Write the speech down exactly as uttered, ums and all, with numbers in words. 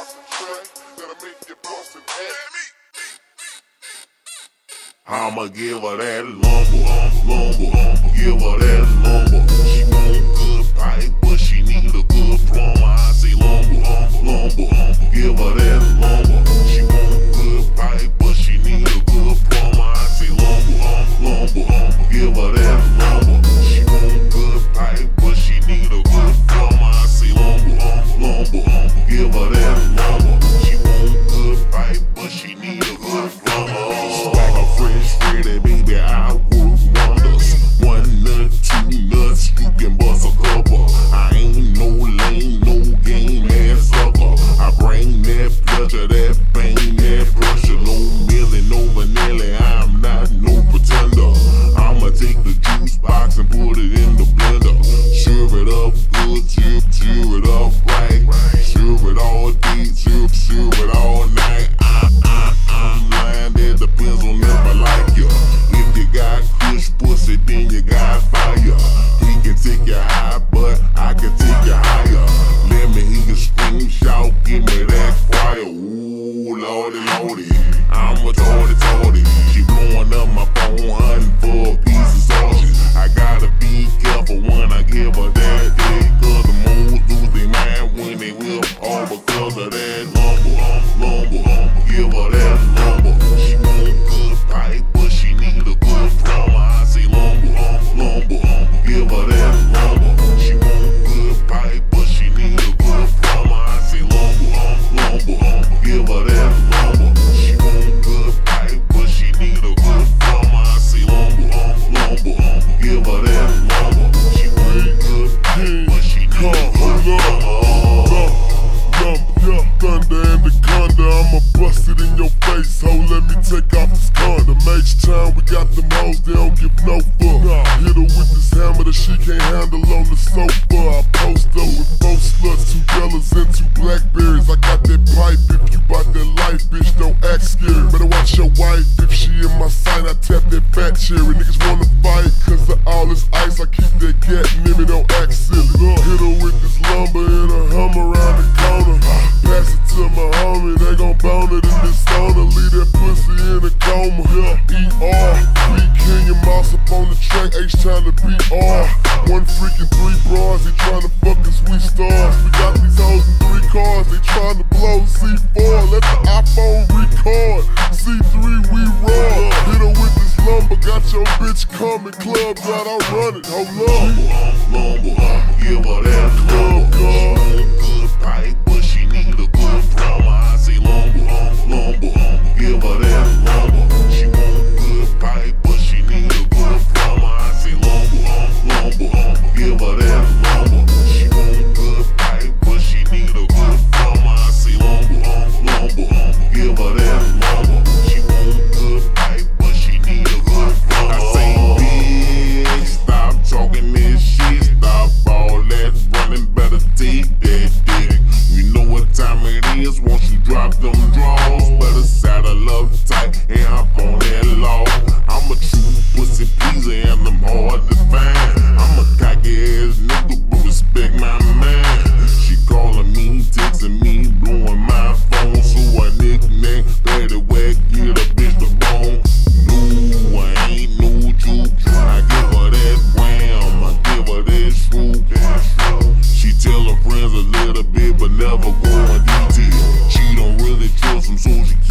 I'ma give her that lumber, lumber, give her that lumber. She want good pipe, but she need a good plumber. I say lumber, lumber, give her that lumber. She want good pipe, but she need a good plumber. I say lumber, lumber, give her that lumber. She want good pipe, but she need a good plumber. I say lumber, lumber, give her that lumber. She want good pipe, but she need a good plumber. Fresh, baby, I work wonders. One nut, two nuts, you can bust a couple. I ain't no lame, no game ass sucker. I bring that pleasure, that pain, that pressure. No milli, no vanilla, I'm not no pretender. I'ma take the juice box and put it in the blender. Serve it up good, serve, serve it up right. Serve it all day, serve, serve it all night. I, I, I'm lying, that depends on if I like you. If you got kush pussy, then you got fire. He can take you high, but I can take you higher. Let me hear you scream, shout, give me that choir. Ooh, lordy, lordy, I'm a torty, torty. She blowing up my phone, hunting for a piece of sausage. I gotta be careful when I give her that dick, cause the moles lose their mind when they whip all because of that lumber, lumber, give her that lumber. She want good pipe, but she need a good plumber. I say lumber, lumber, give her that lumber. She want good pipe, but she need a good plumber. I say lumber, lumber, give her that lumber. She want good pipe, but she need a good plumber. I say lumber, lumber, give her that lumber. She want good pipe, but she need a good plumber. Thunder and the conda, I'ma bust it in your face, ho. Let me take off this condom. H-Town, we got them hoes, they don't give no fuck. Hit her with this hammer that she can't handle on the sofa. I post up with four sluts, two yellows and two blackberries. I got that pipe, if you bout that life, bitch, don't act scared. Better watch your wife, if she in my sight, I tap that fat cherry. Niggas wanna fight, cause of all this ice, I keep that gat in me, don't act silly. Hit her with this lumber and a hum around the corner. Pass it to my homie, they gon' bone it in this sauna. Leave that pussy in a coma. E R, we Kenya Mouse up on the track, H-Town to B R. One freaking three bras, they tryna fuck us, we stars. We got these hoes in three cars, they tryna blow C four. Let the iPhone record, C three we raw. Hit her with this lumber, got your bitch coming, clubs out, I run it, hold up. Lumber, give her that club card. Good pipe, but she need a good plumber. I say lumber, lumber, give her that lumber. She want good pipe, but she need a good plumber. I say lumber, lumber, give her that lumber. She want good pipe, but she need a good plumber. I say lumber, lumber, give her that lumber. She want good pipe, but she need a good plumber. I say bitch, stop talking this shit, stop all that running, better take that dick. You know what time it is once you drop them draws. Better saddle up tight and hop on that law. I'm a true pussy pleaser and I'm hard to find. I'm a cocky ass nigga, but respect my man. She calling me, texting me, blowing my phone. So I nickname Patty Whack, get a bitch the bone. No, I ain't no juke. I give her that wham, I give her that swoop. She tell her friends a little bit, but never go in detail. She don't really trust them, so she